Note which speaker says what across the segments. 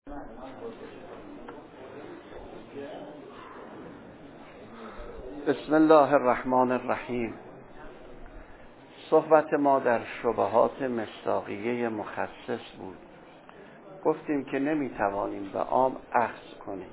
Speaker 1: بسم الله الرحمن الرحیم. صحبت ما در شبهات مصداقیه مخصص بود. گفتیم که نمیتوانیم به عام اخذ کنیم.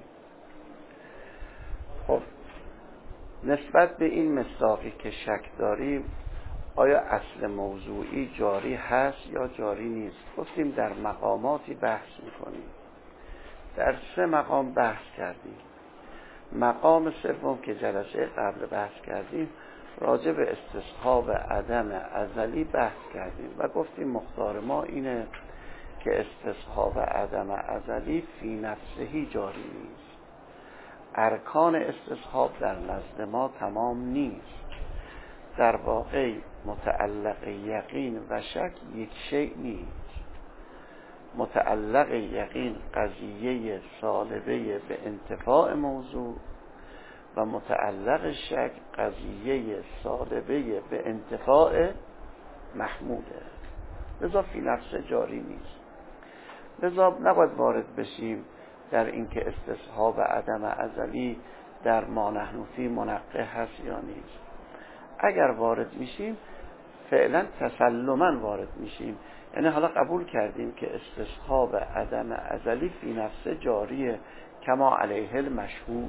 Speaker 1: خب نسبت به این مصداقی که شک داریم، آیا اصل موضوعی جاری هست یا جاری نیست؟ گفتیم در مقاماتی بحث میکنیم. در 3 مقام بحث کردیم. مقام سوم که جلسه قبل بحث کردیم راجع به استصحاب عدم ازلی بحث کردیم و گفتیم مختار ما اینه که استصحاب عدم ازلی فی نفسهی جاری نیست. ارکان استصحاب در نزد ما تمام نیست. در واقع متعلق یقین و شک یک شیء نیست. متعلق یقین قضیه سالبه به انتفاع موضوع و متعلق شک قضیه سالبه به انتفاع محموده. لذا فی نفس جاری نیست. لذا نباید وارد بشیم در اینکه استصحاب عدم ازلی در ما نحن فی منقح هست یا نیست. اگر وارد میشیم فعلا تسلما وارد میشیم، یعنی حالا قبول کردیم که استصحاب عدم ازلی فی نفسه جاریه کما علیه المشهور.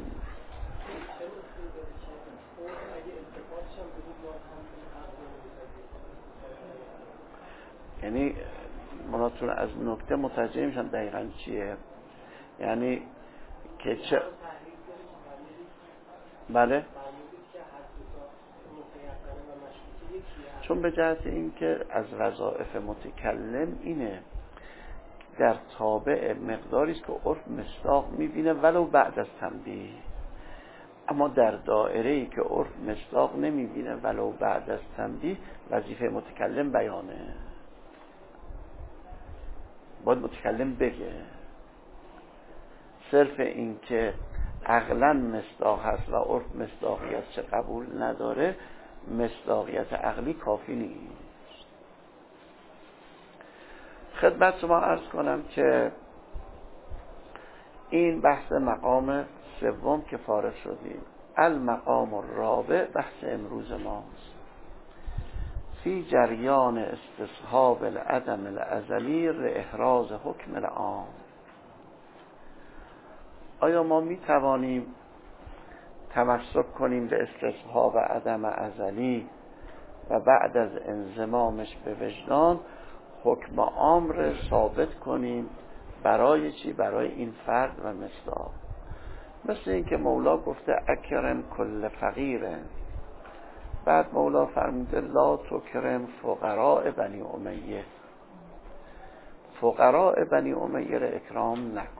Speaker 1: یعنی مرادتون از نکته متوجه میشن دقیقاً چیه؟ یعنی که چه؟ بله، چون به جهت این که از وظایف متکلم اینه در تابع مقداری است که عرف مصداق میبینه ولو بعد از تنبیه، اما در دایره‌ای که عرف مصداق نمیبینه ولو بعد از تنبیه وظیفه متکلم بیانه. باید متکلم بگه. صرف این که عقلاً مصداق هست و عرف مصداقیت چه قبول نداره، مصداقیت عقلی کافی نیست. خدمت شما عرض کنم که این بحث مقام سوم که فارغ شدیم. المقام الرابع بحث امروز ماست. فی جریان استصحاب العدم الازلی احراز حکم العام. آیا ما می توانیم تمسک کنیم به استصحاب عدم ازلی و بعد از انضمامش به وجدان حکم عام را ثابت کنیم؟ برای چی؟ برای این فرد و مصداق. مثل این که مولا گفته اکرم کل فقیره، بعد مولا فرموده لا تکرم فقراء بنی امیه. فقراء بنی امیه را اکرام نکن.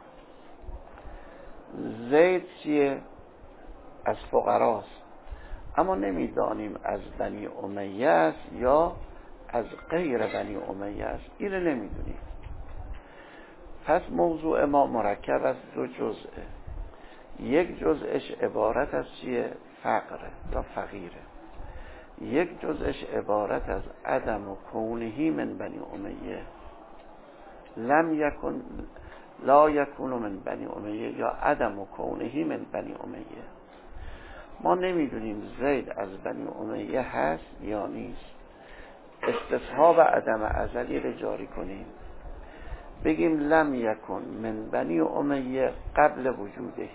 Speaker 1: زید چیه؟ از فقراست، اما نمیدانیم از بنی امیه است یا از غیر بنی امیه است. این رو نمیدونیم. پس موضوع ما مرکب از 2 جزئه. یک جزءش عبارت از چیه؟ فقره یا فقیره. یک جزءش عبارت از عدم و کونهی من بنی امیه. لا یکون من بنی امیه یا عدم و کونهی من بنی امیه. ما نمیدونیم زید از بنی امیه هست یا نیست. استصحاب عدم ازلی رو جاری کنیم، بگیم لم یکن من بنی امیه قبل وجوده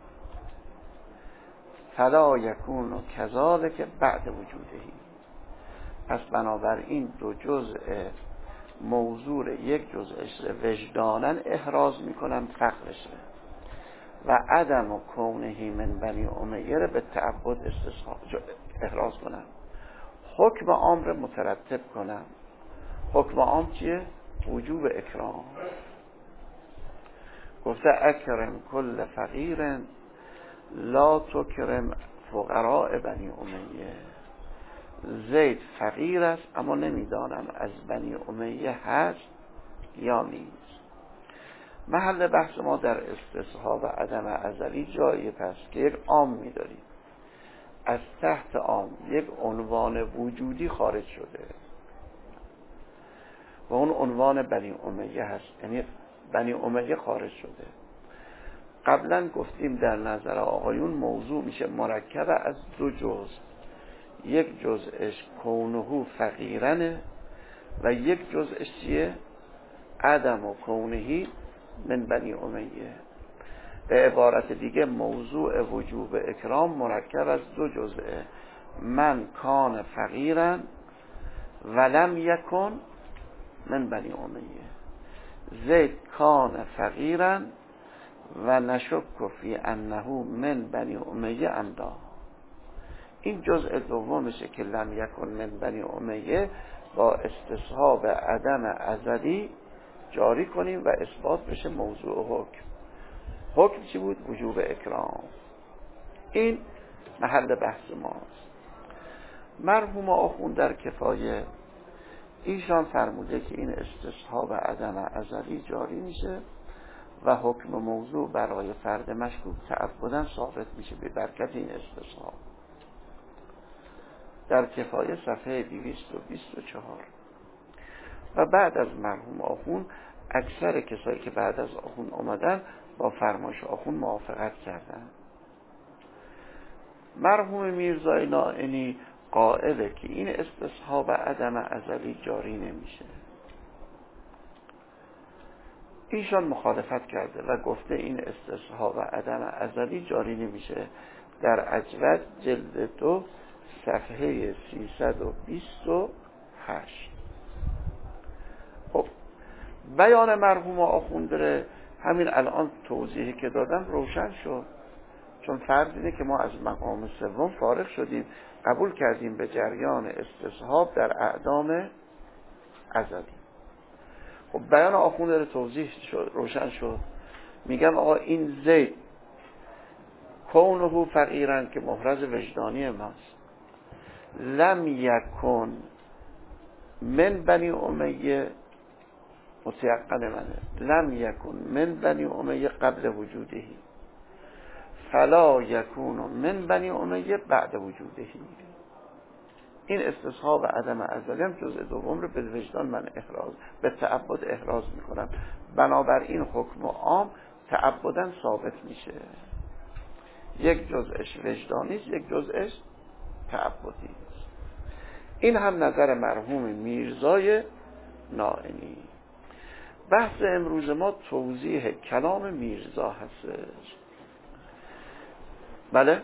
Speaker 1: فلا یکون کذالک بعد وجوده. پس بنابراین 2 جزء موضوع یک جزءش وجدانن احراز میکنم فقرش و عدم و کونهی من بنی امیه رو به تعبد احراز کنم. حکم عام رو مترتب کنم. حکم عام چیه؟ وجوب اکرام. گفته اکرم کل فقیر لا تکرم فقراء بنی امیه. زید فقیر است اما نمیدانم از بنی امیه هست یا نیست. محل بحث ما در استصحاب عدم ازلی جایی پس که یک عام می‌داریم، از تحت عام یک عنوان وجودی خارج شده و اون عنوان بنی امیه هست. یعنی بنی امیه خارج شده. قبلا گفتیم در نظر آقایون موضوع میشه مرکب از دو جزء، یک جزءش کونه فقیرنه و یک جزءش چیه؟ عدم و کونهی من بنی امیه. به عبارت دیگه موضوع وجوب اکرام مرکب از دو جزءه، من کان فقیرن ولم یکن من بنی امیه، زید کان فقیرن و نشک فی انه من بنی امیه امدا. این جزء دومشه که لم یکن من بنی امیه با استصحاب عدم ازلی جاری کنیم و اثبات بشه موضوع حکم. حکم چی بود؟ وجوب اکرام. این محل بحث ماست. مرحوم آخوند در کفایه ایشان فرموده که این استصحاب عدم ازلی جاری میشه و حکم موضوع برای فرد مشکوک تعبداً ثابت میشه به برکت این استصحاب. در کفایه صفحه 224. و بعد از مرحوم آخوند اکثر کسایی که بعد از آخوند آمدن با فرمایش آخوند موافقت کردن. مرحوم میرزای نائینی قائله که این استصحاب عدم ازلی جاری نمیشه. ایشان مخالفت کرده و گفته این استصحاب عدم ازلی جاری نمیشه. در اجود جلد 2 صفحه 328. خب بیان مرحوم آخوند همین الان توضیحی که دادم روشن شد، چون فرض اینه که ما از مقام سوم فارغ شدیم، قبول کردیم به جریان استصحاب در اعدام ازلی. خب بیان آخوند توضیح شد، روشن شد. میگم آقا این زید کونه فقیرن که محرز وجدانی ماست، لم یکن من بنی امیه متیقن منه، لم یکن من بنی امیه قبل وجودهی فلا یکون من بنی امیه بعد وجودهی. این استصحاب عدم ازلی هم جزء دوم رو به وجدان من احراز، به تعبد احراز میکنم. بنابراین حکم عام تعبداً ثابت میشه، یک جزءش وجدانی است، یک جزءش تعبدی است. این هم نظر مرحوم میرزای نائینی. بحث امروز ما توضیح کلام میرزا هستش. بله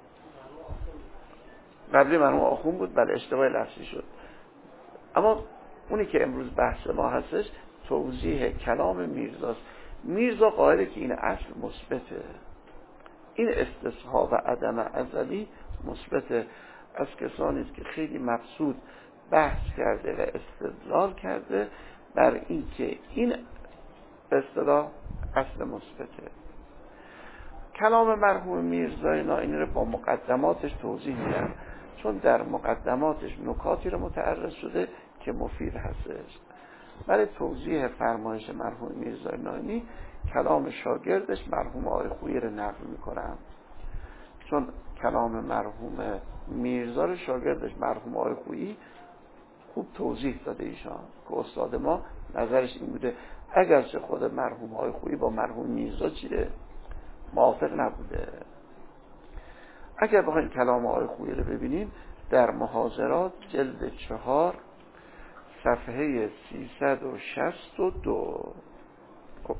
Speaker 1: قبلی مرحوم آخوند بود، بله اشتباه لفظی شد. اما اونی که امروز بحث ما هستش توضیح کلام میرزاست. میرزا قائله که این اصل مثبته، این استصحاب عدم ازلی مثبته. از کسانی است که خیلی مقصود بحث کرده و استدلال کرده بر این که این به اصطلاح اصل مثبته. کلام مرحوم میرزای نائینی رو با مقدماتش توضیح میدم، چون در مقدماتش نکاتی رو متعرض شده که مفید هستش. برای توضیح فرمایش مرحوم میرزای نائینی کلام شاگردش مرحوم آقای خویی رو نقل میکنم، چون کلام مرحوم میرزا رو شاگردش مرحوم آقای خویی خوب توضیح داده. ایشان که استاد ما نظرش این بوده، اگرچه خود مرحوم آقای خویی با مرحوم میرزا چیه موافق نبوده. اگر بخواید کلام آقای خویی رو ببینیم در محاضرات جلد 4 صفحه 362. خب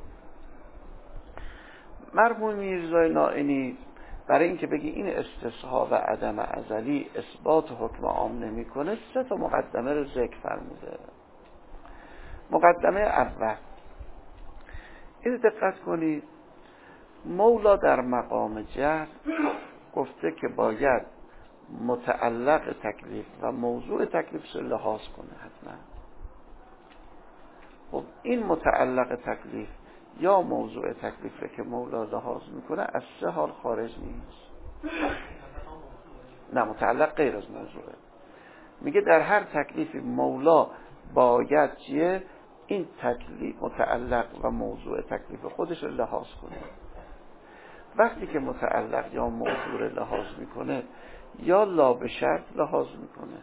Speaker 1: مرحوم میرزای نائینی برای اینکه بگی این استصحاب عدم ازلی اثبات حکم عام نمیکنه 3 تا مقدمه رو ذکر فرموده. مقدمه اول، این دقت کنید، مولا در مقام جهل گفته که باید متعلق تکلیف و موضوع تکلیف رو لحاظ کنه حتما. خب این متعلق تکلیف یا موضوع تکلیف رو که مولا لحاظ میکنه از 3 حال خارج نیست. نه، متعلق غیر از موضوعه. میگه در هر تکلیفی مولا باید چیه؟ این تکلیف متعلق و موضوع تکلیف خودش رو لحاظ کنه. وقتی که متعلق یا موضوع رو لحاظ میکنه یا لا به شرط لحاظ میکنه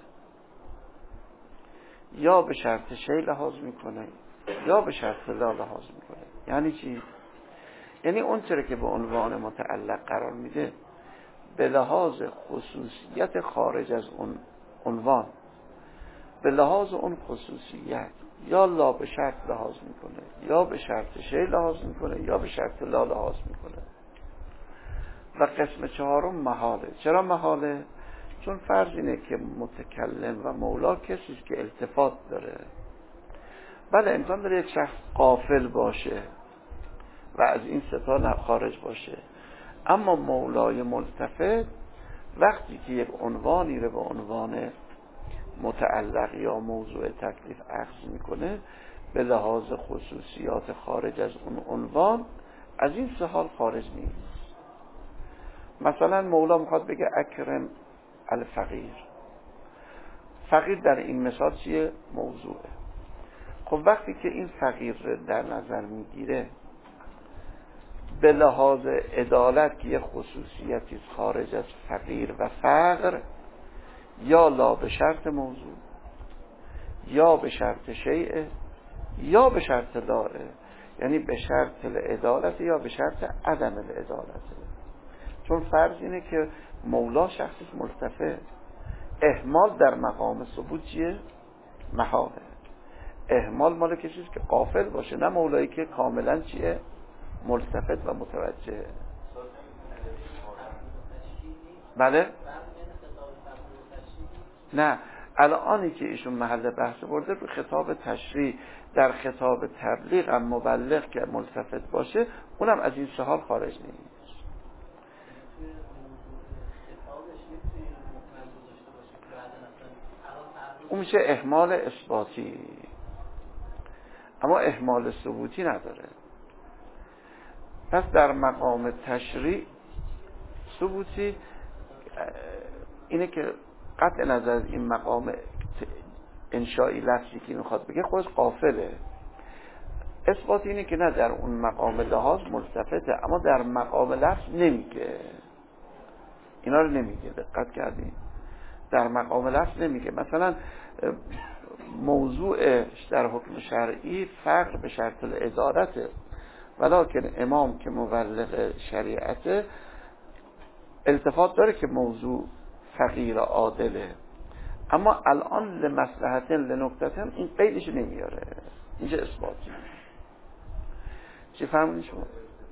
Speaker 1: یا به شرط شی لحاظ میکنه یا به شرط لا لحاظ میکنه. یعنی چی؟ یعنی اون چرا که به عنوان متعلق قرار میده به لحاظ خصوصیت خارج از اون عنوان، به لحاظ اون خصوصیت یا لا به شرط لحاظ میکنه یا به شرط شی لحاظ میکنه یا به شرط لا لحاظ میکنه. و قسم چهارم محاله. چرا محاله؟ چون فرض اینه که متکلم و مولا کسی است که التفات داره. بله امکان داره یک شخص غافل باشه و از این ستا خارج باشه، اما مولای ملتفت وقتی که یک عنوانی رو به عنوان متعلق یا موضوع تکلیف اخذ میکنه به لحاظ خصوصیات خارج از اون عنوان از این سه حال خارج نیست. مثلا مولا میخواد بگه اکرم الفقیر، فقیر در این مثال چیه؟ موضوعه. خب وقتی که این فقیر رو در نظر میگیره به لحاظ عدالت که یه خصوصیتی خارج از فقیر و فقر، یا لا به شرط موضوع یا به شرط شیء یا به شرط لاه، یعنی به شرط العدالت یا به شرط عدم العدالت. چون فرض اینه که مولا شخصی ملتفت، اهمال در مقام ثبوت چیه؟ محاله. اهمال مال کسی است که غافل باشه، نه مولایی که کاملا چیه؟ ملتفت و متوجه. بله؟ نه، الانی که ایشون محل بحث برده رو خطاب تشریع، در خطاب تبلیغ هم مبلغ که ملتفت باشه اونم از این سه حال خارج نیست. اون میشه اهمال اثباتی، اما اهمال ثبوتی نداره. پس در مقام تشریع ثبوتی اینه که قطع نظر از این مقام انشایی لفظی که میخواد بگه خودش غافله. اثبات اینه که نه در اون مقام لحاظ ملتفته، اما در مقام لفظ نمیگه. اینا رو نمیگه، دقت کردین؟ در مقام لفظ نمیگه. مثلا موضوعش در حکم شرعی فقر به شرط العدالته، ولکن امام که مبلغ شریعته التفات داره که موضوع فقیر عادله، اما الان لمصلحتن لنکتتن این قیدش نمیاره. اینجا اثباتی. چی فهمونی شما؟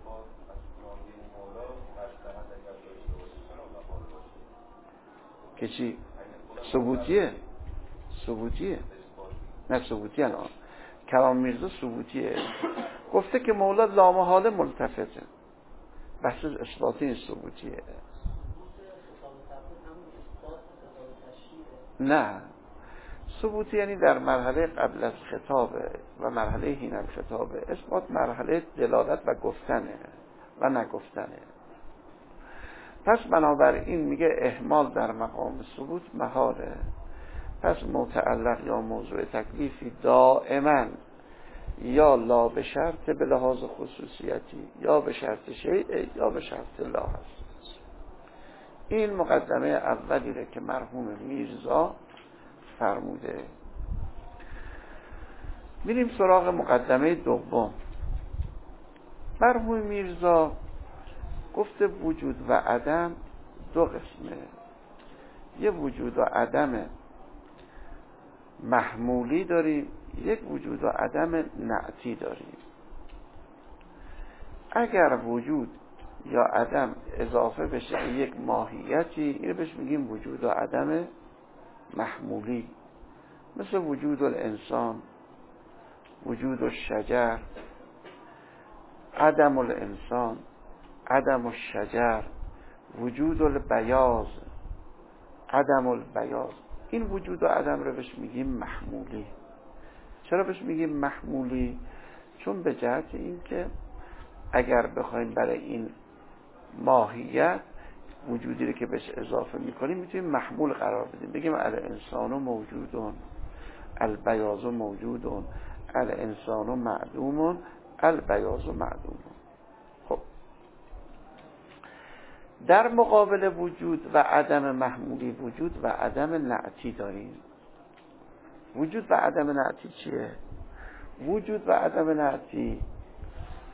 Speaker 1: که چی؟ ثبوتیه. نه ثبوتی الان کلام میرزا ثبوتیه. گفته که مولا لامحاله ملتفته، بحث اثباتی نیست، ثبوتیه. نه، ثبوتی یعنی در مرحله قبل از خطاب و مرحله حین الخطاب. اثبات مرحله دلالت و گفتنه و نگفتنه. پس بنابراین میگه اهمال در مقام ثبوت محاله. پس متعلق یا موضوع تکلیفی دائما یا لا به شرط به لحاظ خصوصیتی یا به شرط شیء یا به شرط لا هست. این مقدمه اولی که مرحوم میرزا فرموده. میریم سراغ مقدمه دوم. مرحوم میرزا گفته وجود و عدم دو قسمه. یه وجود و عدم محمولی داریم، یک وجود و عدم نعتی داریم. اگر وجود یا عدم اضافه بشه به یک ماهیتی، اینو بهش میگیم وجود و عدم محمولی، مثل وجود الانسان، وجود الشجر، عدم الانسان، عدم الشجر، وجود البیاض، عدم البیاض. این وجود و عدم رو بهش میگیم محمولی. چرا بهش میگیم محمولی؟ چون به جهت این که اگر بخوایم برای این ماهیت وجودی رو که بهش اضافه میکنیم میتونیم محمول قرار بدیم. بگیم الانسان موجودون، البیاض موجودون، الانسان معدومون، البیاض معدومون. خب در مقابل وجود و عدم محمولی وجود و عدم نعتی داریم. وجود و عدم نعتی چیه؟ وجود و عدم نعتی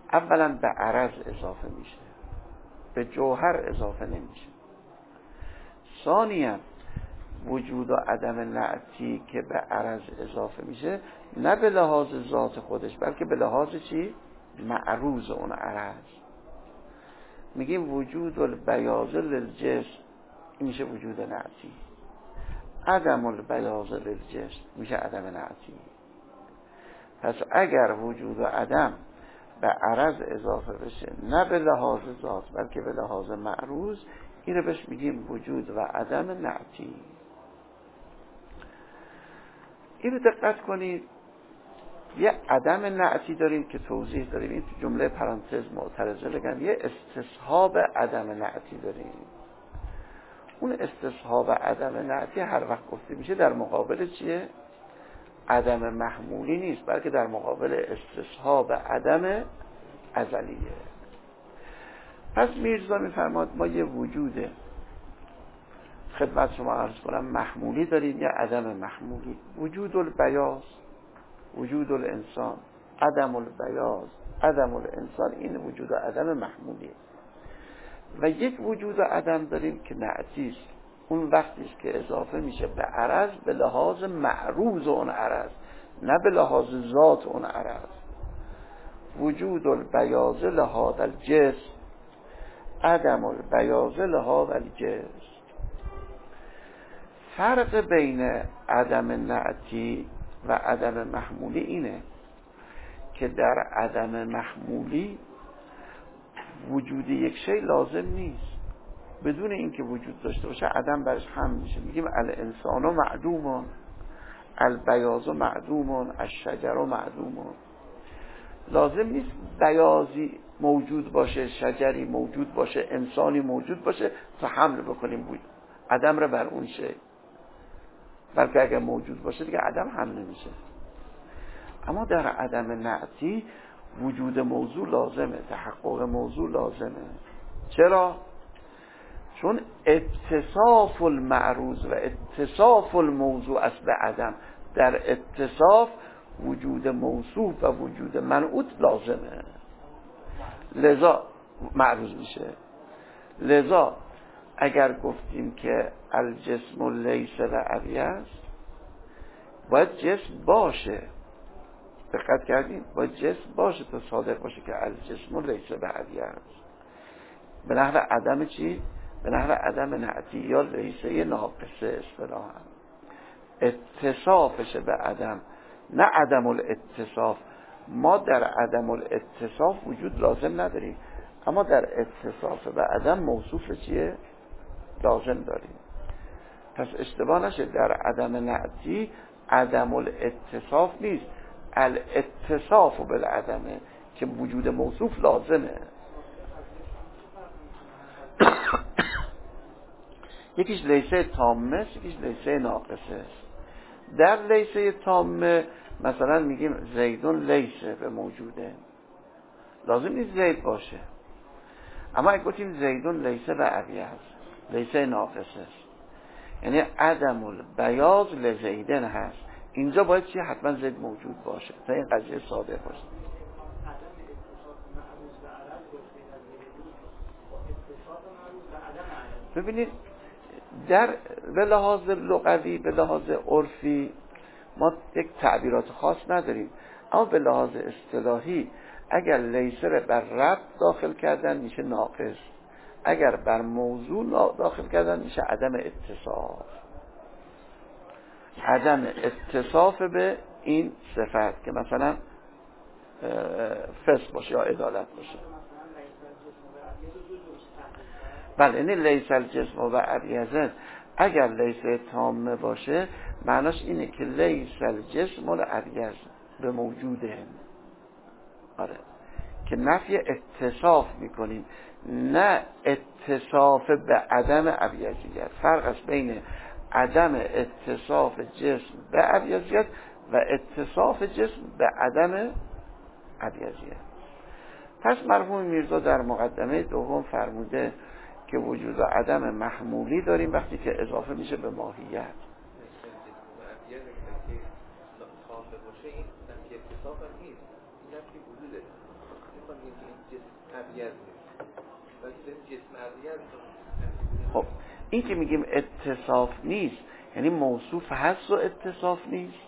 Speaker 1: اولا به عرض اضافه میشه، به جوهر اضافه نمیشه. ثانیاً وجود و عدم نعتی که به عرض اضافه میشه نه به لحاظ ذات خودش بلکه به لحاظ چی؟ معروض اون عرض. میگیم وجود البیاض للجسم، این میشه وجود نعتی. عدم البیاض للجسم میشه عدم نعتی. پس اگر وجود و عدم به عرض اضافه بشه نه به لحاظ ذات بلکه به لحاظ معروض، این رو بهش میگیم وجود و عدم نعتی. این رو دقت کنید، یه عدم نعتی داریم که توضیح داریم، این تو جمله پرانتز معترضه بگم، یه استصحاب عدم نعتی داریم. اون استصحاب عدم نعتی هر وقت گفته میشه در مقابل چیه؟ عدم محمولی نیست بلکه در مقابل استصحاب عدم ازلیه. پس میرزا میفرماد ما یه وجود خدمت شما عرض کنم محمولی داریم یا عدم محمولی. وجود البیاض، وجود الانسان، عدم البیاض، عدم الانسان، این وجود و عدم محمولی. و یک وجود و عدم داریم که نعتی است، اون وقتی است که اضافه میشه به عرض به لحاظ معروض اون عرض نه به لحاظ ذات اون عرض. وجود البیاض لهذا الجسم، عدم البیاض لهذا الجسم. فرق بین عدم نعتی و عدم محمولی اینه که در عدم محمولی وجود یک شی لازم نیست، بدون اینکه وجود داشته باشه عدم برش هم میشه. میگیم الانسان معدوم، البیاض معدوم، الشجر معدوم. لازم نیست بیاضی موجود باشه، شجری موجود باشه، انسانی موجود باشه تا حمل بکنیم بود عدم رو بر اون شی، بلکه اگر موجود باشه دیگه عدم هم نمیشه. اما در عدم نعتی وجود موضوع لازمه، تحقق موضوع لازمه. چرا؟ چون اتصاف المعروض و اتصاف الموضوع است به عدم. در اتصاف وجود موصوف و وجود منعوت لازمه، لذا معروض میشه. لذا اگر گفتیم که الجسم لیس و ابیض، باید جسم باشه. دقت کردیم؟ باید جسم باشه تا صادق باشه که الجسم لیس و ابیض. به نحو عدم چی؟ به نحو عدم نعتی یا لیسه ناقصه اصطلاحاً. اتصافش به عدم نه عدم الاتصاف. ما در عدم الاتصاف وجود لازم نداریم، اما در اتصاف به عدم موصوف چیه؟ لازم داریم. پس اشتباه نشه، در عدم نعتی عدم الاتصاف نیست، الاتصاف بالعدمه که وجود موصوف لازمه. یکیش لیسه تامه است، یکیش لیسه ناقصه است. در لیسه تامه مثلا میگیم زیدون لیسه به موجوده، لازم نیست زید باشه. اما اگه گفتیم زیدون لیسه و ابیض، لیسه ناقصه است، یعنی عدم البیاض لزیدن هست، اینجا باید چی؟ حتما زید موجود باشه تا این قضیه صادق باشه. ببینید در به لحاظ لغوی، به لحاظ عرفی ما یک تعبیرات خاص نداریم، اما به لحاظ اصطلاحی اگر لیسه رو بر رب داخل کردن میشه ناقص، اگر بر موضوع داخل کردن میشه عدم اتصاف. عدم اتصاف به این صفت که مثلا فسق باشه یا عدالت باشه. بله، یعنی لیس الجسم و ابیض اگر لیسه تامه باشه معناش اینه که لیس الجسم و ابیض به موجوده. آره، که نفی اتصاف میکنیم نه اتصاف به عدم ابیضیت. فرق است بین عدم اتصاف جسم به ابیضیت و اتصاف جسم به عدم ابیضیت. پس مرحوم میرزا در مقدمه دوم فرموده که وجود و عدم محمولی داریم وقتی که اضافه میشه به ماهیت. خب این که میگیم اتصاف نیست یعنی موصوف هست و اتصاف نیست.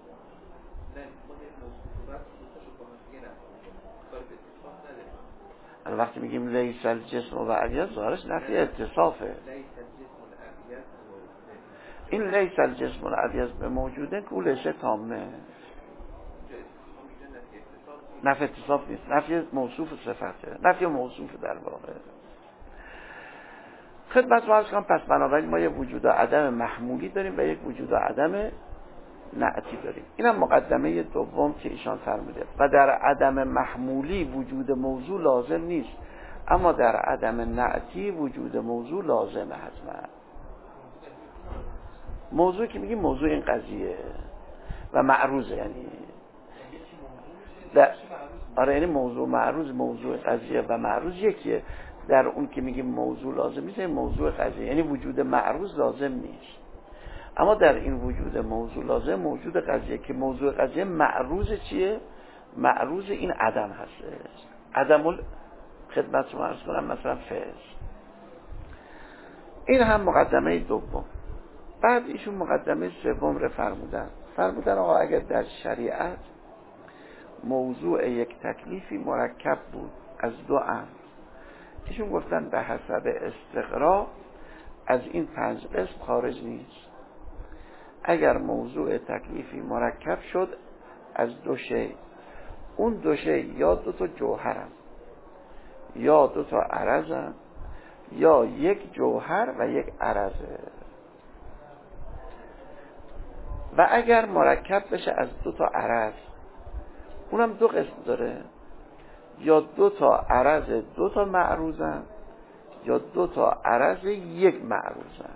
Speaker 1: وقتی میگیم لیس الجسم و الیس ظاهرش نفی اتصافه. این لیس الجسم و الیس به موجوده که اون لیسه تامه، نفی اتصاف نیست، نفی موصوف صفته، نفی موصوف در واقع. خدمت رو عرض کنم. پس بنابراین ما یک وجود و عدم محمولی داریم و یک وجود و عدم نعتی داریم. این هم مقدمه دوم که ایشان فرموده. و در عدم محمولی وجود موضوع لازم نیست، اما در عدم نعتی وجود موضوع لازمه حتما. موضوع که میگیم موضوع این قضیه و معروضه، یعنی آره یعنی موضوع معروض، موضوع قضیه و معروض یکیه. در اون که میگیم موضوع لازم نیست موضوع قضیه، یعنی وجود معروض لازم نیست، اما در این وجود موضوع لازم موجود قضیه که موضوع قضیه معروض چیه؟ معروض این عدم هستش. عدم خدمت رو عرض کنم مثلا فعل. این هم مقدمه دوم. بعد ایشون مقدمه سوم رو فرمودن آقا اگر در شریعت موضوع یک تکلیفی مرکب بود از دو امر، ایشون گفتن به حسب استقرا از این 5 قسم خارج نیست. اگر موضوع تکلیفی مرکب شد از دو شی، اون دو شی یا 2 تا جوهرن یا 2 تا عرضن یا یک جوهر و یک عرضه، و اگر مرکب بشه از 2 تا عرض، اونم 2 قسم داره، یا 2 تا عرض 2 تا معروضن یا 2 تا عرض یک معروضن.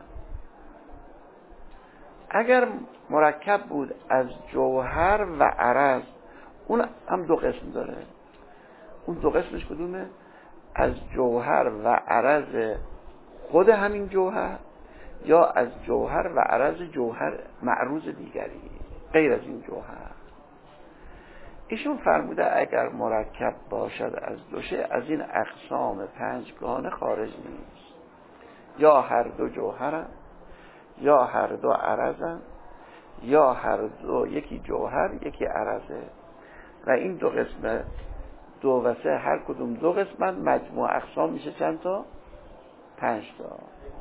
Speaker 1: اگر مرکب بود از جوهر و عرض، اون هم 2 قسم داره. اون 2 قسمش کدومه؟ از جوهر و عرض خود همین جوهر یا از جوهر و عرض جوهر معروض دیگری غیر از این جوهر. ایشون فرموده اگر مرکب باشد از دو شی از این اقسام 5 گانه خارج نیست، یا هر 2 جوهرن یا هر 2 عرضن یا هر 2 یکی جوهر یکی عرضه، و این 2 قسم 2 و 3 هر کدوم 2 قسمن، مجموع اقسام میشه چند تا؟ 5 تا.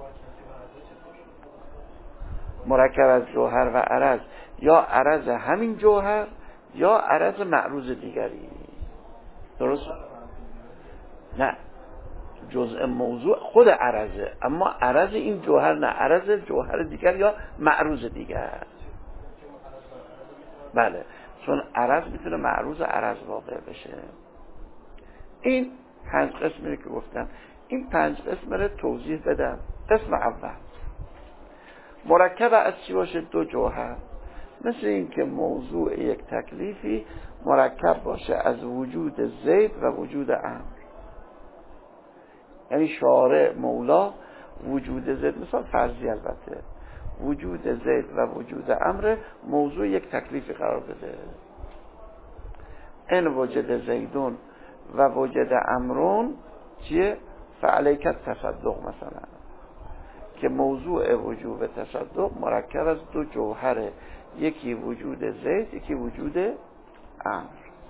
Speaker 1: مرکب از جوهر و عرض یا عرض همین جوهر یا عرض معروض دیگری. درست؟ نه، جزء موضوع خود عرضه، اما عرض این جوهر نه، عرض جوهر دیگر یا معروض دیگر. بله، چون عرض میتونه معروض عرض واقع بشه. این 5 قسمی که گفتم، این 5 قسم رو توضیح بدم. قسم اول مرکب از چی باشه؟ 2 جوهر. مثل این که موضوع یک تکلیفی مرکب باشه از وجود زید و وجود امر، یعنی شارع مولا وجود زید، مثال فرضی البته، وجود زید و وجود امر موضوع یک تکلیفی قرار بده. ان وجد زیدون و وجد امرون چیه؟ فعلیک التصدق مثلا، که موضوع وجوب تصدق مرکب از 2 جوهره، یکی وجود زید یکی وجود امر.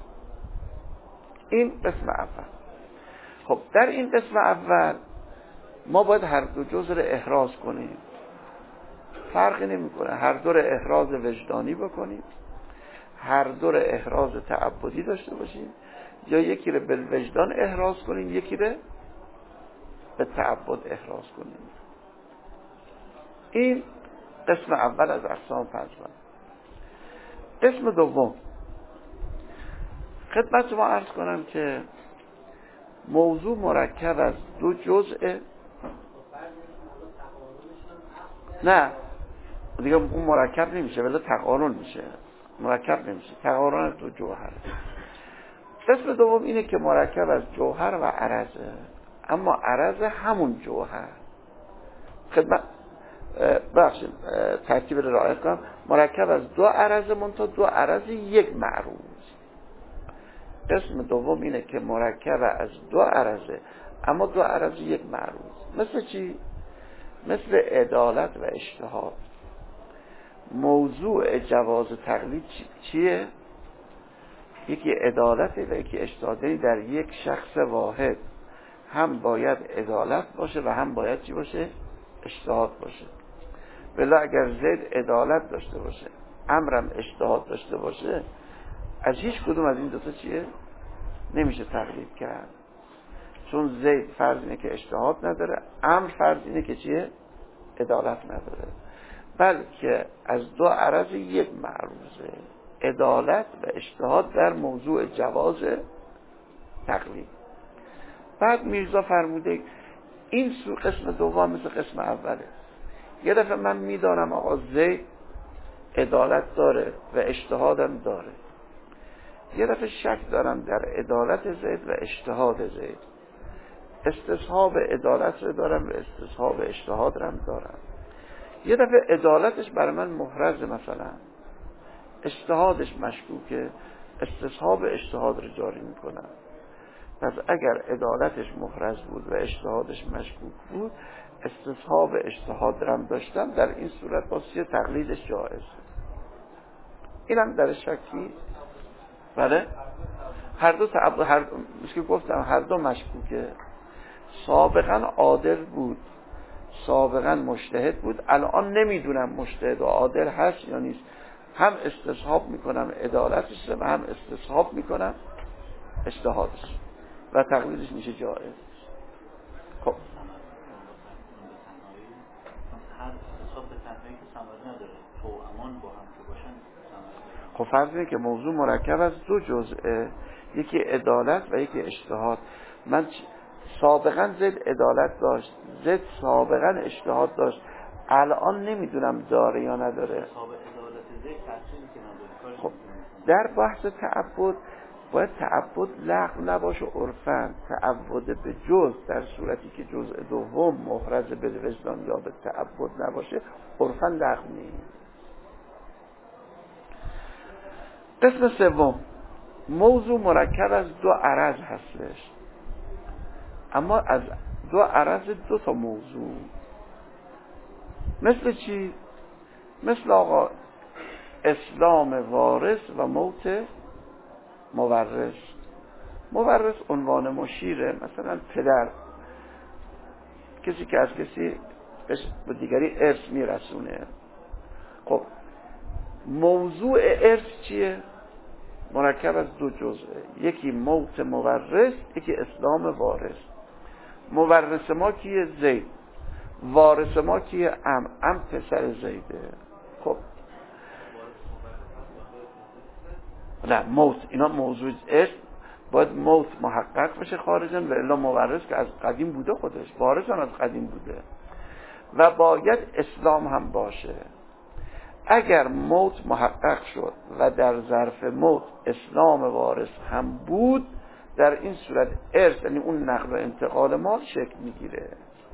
Speaker 1: این قسم اول. خب در این قسم اول ما باید هر 2 جزء رو احراز کنیم، فرقی نمیکنه، هر 2 رو احراز وجدانی بکنیم، هر 2 رو احراز تعبدی داشته باشیم، یا یکی رو به وجدان احراز کنیم یکی رو به تعبد احراز کنیم. این قسم اول از اقسام 5. قسم دوم خدمت ما عرض کنم که موضوع مرکب از 2 جزء، نه دیگه اون مرکب نمیشه، ولی تقارن میشه، مرکب نمیشه، تقارن 2 جوهر. قسم دوم اینه که مرکب از جوهر و عرضه، اما عرضه همون جوهر. خدمت بخشیم ترتیب رو رعایت کنم، مرکب از 2 عرضه منتها 2 عرضه یک معروض. قسم دوم اینه که مرکب از دو عرضه، اما دو عرض یک معروض. مثل چی؟ مثل عدالت و اجتهاد. موضوع جواز تقلید چیه؟ یکی عدالته و یکی اجتهاده. در یک شخص واحد هم باید عدالت باشه و هم باید چی باشه؟ اجتهاد باشه. بلا اگر زید عدالت داشته باشه، امرم اجتهاد داشته باشه، از هیچ کدوم از این دوتا چیه؟ نمیشه تقلید کرد. چون زید فرض اینه که اجتهاد نداره، امر فرض اینه که چیه؟ عدالت نداره. بلکه از دو عرض یک معروضه، عدالت و اجتهاد در موضوع جواز تقلید. بعد میرزا فرموده این قسم دوم مثل قسم اوله. یه دفعه من میدانم آقا زید عدالت داره و اجتهادم داره، یه دفعه شک دارم در عدالت زید و اجتهاد زید، استصحاب عدالت رو دارم و استصحاب اجتهاد رو دارم. یه دفعه عدالتش برای من محرز، مثلا اجتهادش مشکوکه، استصحاب اجتهاد رو جاری میکنم. پس اگر عدالتش محرز بود و اجتهادش مشکوک بود، استصحاب اجتهاد رو داشتم، در این صورت واسه تقلیدش جایز. اینم در شکی. بله هر دو که گفتم هر دو مشکوکه. سابقا عادل بود، سابقا مجتهد بود، الان نمیدونم مجتهد و عادل هست یا نیست. هم استصحاب میکنم عدالتش و هم استصحاب میکنم اجتهادش و تقلیدش میشه جایز. خب خب فرض اینه که موضوع مرکب از دو جزءه، یکی عدالت و یکی اجتهاد. من سابقا زید عدالت داشت، زید سابقا اجتهاد داشت، الان نمیدونم داره یا نداره. خب در بحث تعبد باید تعبد لغو نباشه عرفاً. تعبد به جز در صورتی که جزء دوم محرز به وجدان یا به تعبد نباشه عرفاً لغو نیست. قسم سوم موضوع مرکب از دو عرض هستش، اما از دو عرض دو تا موضوع. مثل چی؟ مثل آقا اسلام وارث و موت مورث. مورث عنوان مشیره، مثلا پدر، کسی که از کسی به دیگری ارث میرسونه. خب موضوع ارث چیه؟ مرکب از دو جزءه، یکی موت مورث، یکی اسلام وارث. مورث ما کیه؟ زید. وارث ما کیه؟ ام پسر زیده. خب نه موت، اینا موضوع ارث باید موت محقق بشه خارجن، و الا مورث که از قدیم بوده، خودش وارث هم از قدیم بوده، و باید اسلام هم باشه. اگر موت محقق شد و در ظرف موت اسلام وارث هم بود، در این صورت ارث، یعنی اون نقل و انتقال مال شکل میگیره.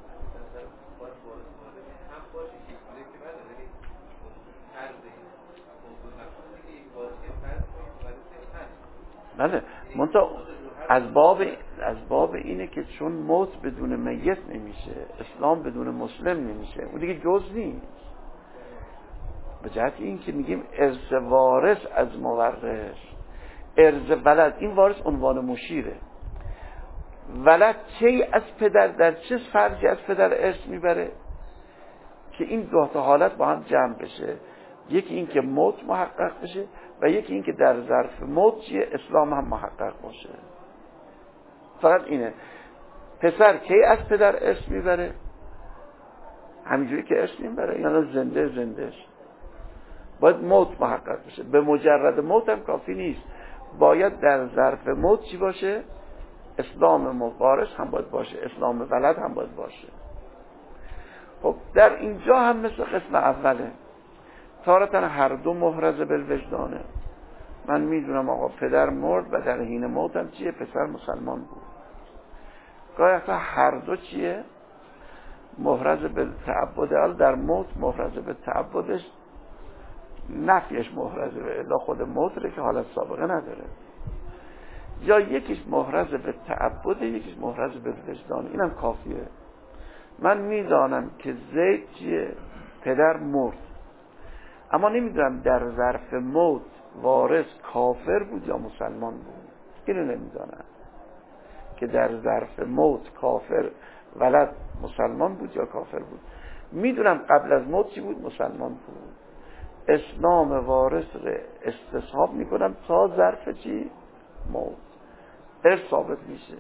Speaker 1: بله منتها از باب اینه که چون موت بدون میت نمیشه، اسلام بدون مسلم نمیشه، اون دیگه جز نیست. به جهت این که میگیم ارث وارث از مورث، ارث ولد، این وارث عنوان مشیره. ولد چه از پدر، در چه فرجی از پدر ارث میبره که این دو تا حالت با هم جمع بشه، یکی این که موت محقق بشه و یکی این که در ظرف موت چیه؟ اسلام هم محقق باشه. فقط اینه. پسر کی از پدر ارث میبره؟ همینجوری که ارث میبره، یعنی زندهش باید موت محقق بشه. به مجرد موت هم کافی نیست، باید در ظرف موت چی باشه؟ اسلام وارث هم باید باشه، اسلام ولد هم باید باشه. خب در اینجا هم مثل قسم اوله، تارتاً هر دو محرز بالوجدانه. من میدونم آقا پدر مرد و در حین موتم چیه؟ پسر مسلمان بود. گاهی اصلا هر دو چیه؟ محرز بالتعبد. در موت محرز بالتعبدش نفیش محرزه، الا خود موت رو که حالت سابقه نداره. یا یکیش محرز به تعبد، یکیش محرز به وجدان. اینم کافیه. من میدانم که زید چیه؟ پدر مرد، اما نمیدونم در ظرف موت وارث کافر بود یا مسلمان بود. اینو نمیدانم که در ظرف موت کافر ولد مسلمان بود یا کافر بود. میدونم قبل از موت چی بود؟ مسلمان بود. اسلام وارث رو استصحاب میکنم تا ظرف چی؟ موت. ارث ثابت میشه.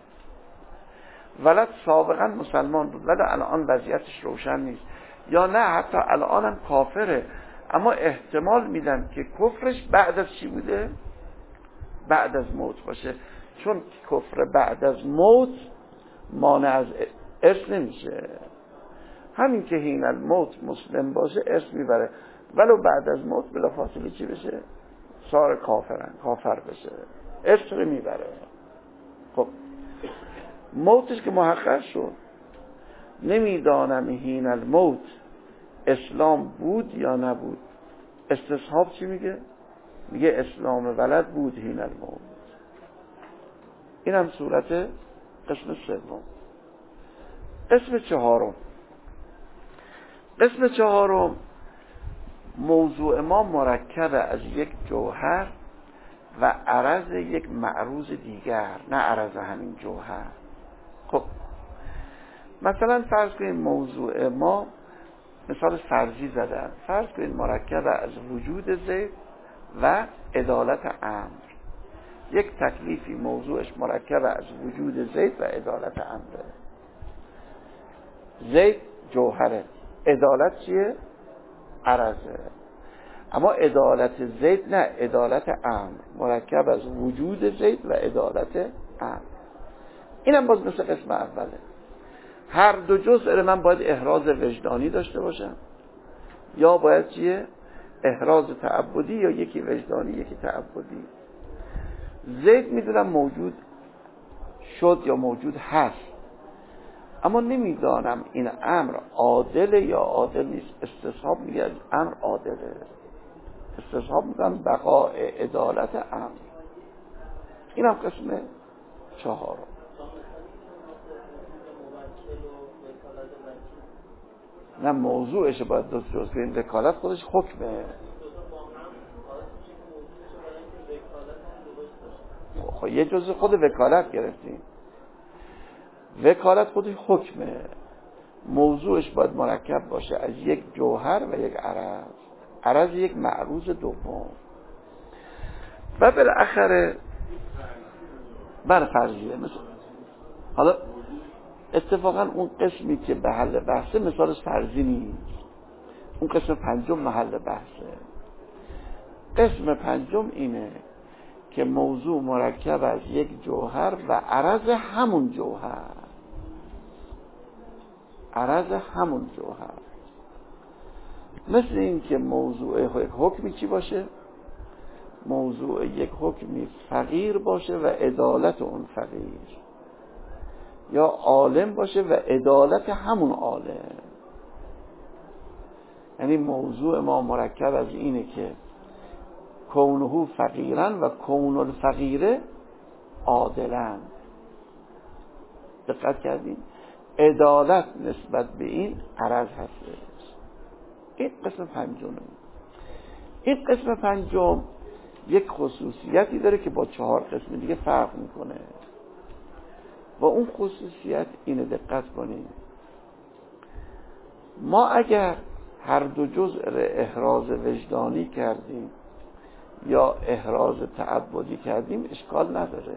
Speaker 1: ولد سابقا مسلمان بود ولی الان وضعیتش روشن نیست، یا نه حتی الان هم کافره، اما احتمال میدم که کفرش بعد از چی بوده؟ بعد از موت باشه، چون کفر بعد از موت مانع از ارث نمیشه. همین که حین الموت مسلم باشه ارث میبره، ولو بعد از موت بلافاصله چی بشه؟ صار کافر بشه، ارث رو میبره. خب موتش که محقق شد، نمیدانم حین الموت اسلام بود یا نبود. استصحاب چی میگه؟ میگه اسلام ولد بود حین الموت. این هم صورت قسم سوم. قسم چهارم موضوع ما مرکب از یک جوهر و عرض یک معروض دیگر، نه عرض همین جوهر. خب مثلا فرض کنید موضوع ما، مثال فرضی زدن، فرض کنید مرکب از وجود زید و عدالت امر. یک تکلیفی موضوعش مرکب از وجود زید و عدالت امره. زید جوهره، عدالت چیه؟ عرضه. اما عدالت زید نه، عدالت امر، مرکب از وجود زید و عدالت امر. اینم باز مثل قسم اوله. هر دو جزء من باید احراز وجدانی داشته باشم، یا باید چیه؟ احراز تعبدی، یا یکی وجدانی یکی تعبدی. زید میدونم موجود شد یا موجود هست، اما نمیدانم این امر عادل یا عادل نیست. استصحاب میگه امر عادله، استصحاب میگن بقاء عدالت امر. این هم قسم چهارم. نه موضوعش باید دو جز کنیم. وکالت خودش حکمه. خب یه جز خود وکالت گرفتیم. وکالت خودش حکمه، موضوعش باید مرکب باشه از یک جوهر و یک عرض، عرض یک معروض دوم. و بالاخره بر فرضیه. مثل حالا اتفاقا اون قسمی که به حل بحثه مثالش فرضی نیست، اون قسم پنجم محل بحثه. قسم پنجم اینه که موضوع مرکب از یک جوهر و عرض همون جوهر، عرض همون جوهر. مثل این که موضوع یک حکمی چی باشه؟ موضوع یک حکمی فقیر باشه و عدالت اون فقیر، یا عالم باشه و عدالت همون عالم. یعنی موضوع ما مرکب از اینه که کونه فقیرن و کون الفقیره عادلن. دقت کردین؟ عدالت نسبت به این عرض هستش. این قسم پنجم. این قسم پنجم یک خصوصیتی داره که با 4 قسم دیگه فرق میکنه. و اون خصوصیت اینه، دقت کنید، ما اگر هر دو جزء احراز وجدانی کردیم یا احراز تعبدی کردیم اشکال نداره،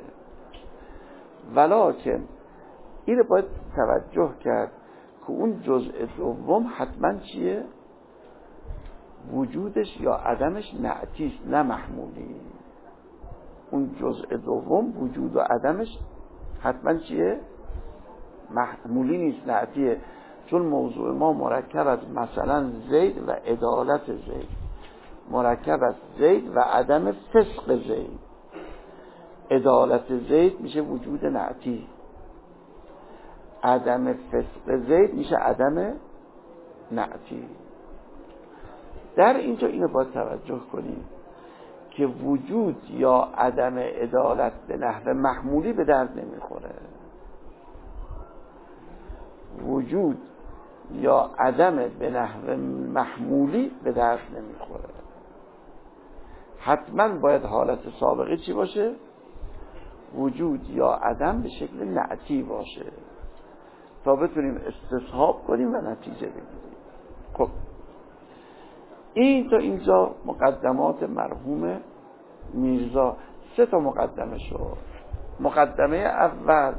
Speaker 1: ولکن اینو باید توجه کرد که اون جزء دوم حتما چیه؟ وجودش یا عدمش نعتیست، نه محمولی. اون جزء دوم وجود و عدمش حتما چیه؟ محمولی نیست، نعتیه. چون موضوع ما مرکب از مثلا زید و عدالت زید، مرکب از زید و عدم فسق زید. عدالت زید میشه وجود نعتی، عدم فسق زید میشه عدم نعتی. در اینجا اینو باید توجه کنیم که وجود یا عدم عدالت به نحو محمولی به درد نمیخوره. وجود یا عدم به نحو محمولی به درد نمیخوره. حتما باید حالت سابقه چی باشه؟ وجود یا عدم به شکل نعتی باشه تا بتونیم استصحاب کنیم و نتیجه بگیریم. خب این تا اینجا مقدمات مرحوم میرزا. 3 تا مقدمه شد. مقدمه اول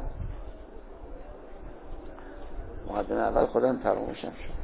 Speaker 1: خودم فراموشم شد.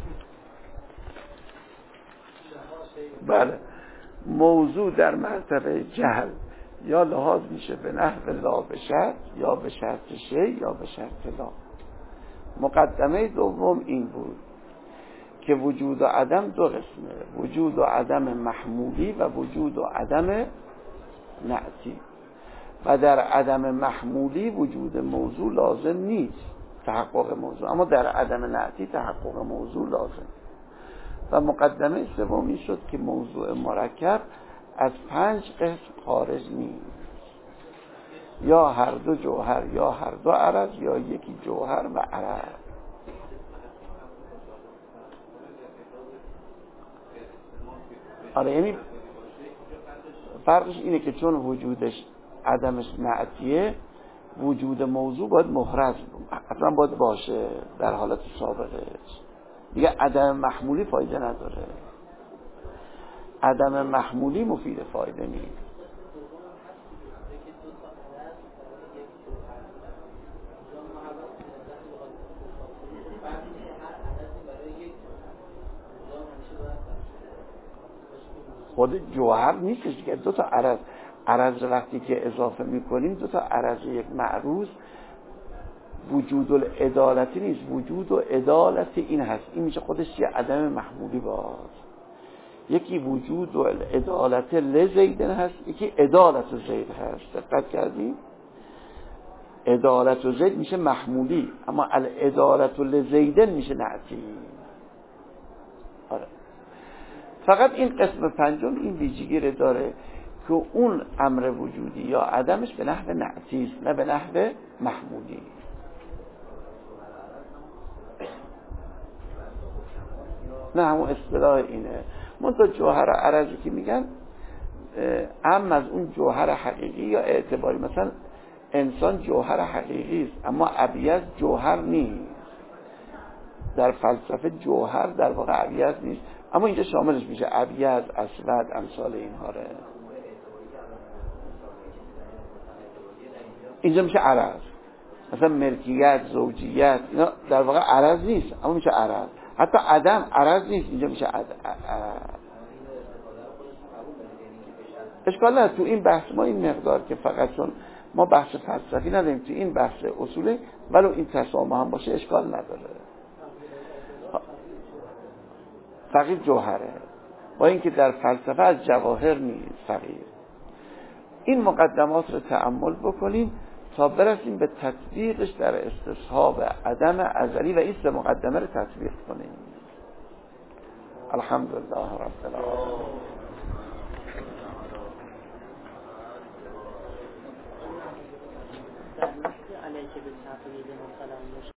Speaker 1: بله، موضوع در مرتبه جهل یا لحاظ میشه به نحو لا به شرط یا به شرط شی یا به شرط لا. مقدمه دوم این بود که وجود و عدم 2 قسمه، وجود و عدم محمولی و وجود و عدم نعتی. و در عدم محمولی وجود موضوع لازم نیست، تحقق موضوع، اما در عدم نعتی تحقق موضوع لازم. و مقدمه سومی شد که موضوع مرکب از 5 قسم خارج نیست، یا هر دو جوهر یا هر دو عرض یا یکی جوهر و عرض. آره، یعنی فرقش اینه که چون وجودش عدمش نعتیه، وجود موضوع باید محرز اصلا باید باشه در حالت سابقش. دیگه عدم محمولی فایده نداره، عدم محمولی مفید فایده نیست. خود جوهر نیستش دیگه، 2 تا عرض وقتی که اضافه میکنیم 2 تا عرض یک معروض، وجود العدالتی نیست، وجود و عدالت این هست. این میشه خودش یه عدم محمولی باز. یکی وجود و عدالت لزیدن هست، یکی عدالت زید هست. دقت کردیم؟ عدالت زید میشه محمولی، اما العدالت لزیدن میشه نعتی. آره. فقط این قسم پنجم این ویژگی رو داره که اون امر وجودی یا عدمش به نحو نعتی است، نه به نحو محمولی. نه، همون اصطلاح اینه. منتها جوهر عرضی که میگن هم از اون جوهر حقیقی یا اعتباری. مثلا انسان جوهر حقیقی است، اما ابیض جوهر نیست. در فلسفه جوهر در واقع ابیض نیست، اما اینجا شاملش میشه، ابیض، اسود، امثال اینها ره. اینجا میشه عرض. مثلا ملکیت، زوجیت، اینا در واقع عرض نیست، اما میشه عرض. حتی عدم عرض نیست، اینجا میشه عرض. اشکال نداره تو این بحث ما این مقدار که فقط چون ما بحث فلسفی نداریم، تو این بحث اصوله، ولو این تسامح هم باشه اشکال نداره. فقیر جوهره، با اینکه در فلسفه از جواهر نیست فقیر. این مقدمات رو تأمل بکنیم تا برسیم به تطبیقش در استصحاب عدم ازلی و این 3 مقدمه رو تطبیق کنیم. الحمدلله رب العالمین.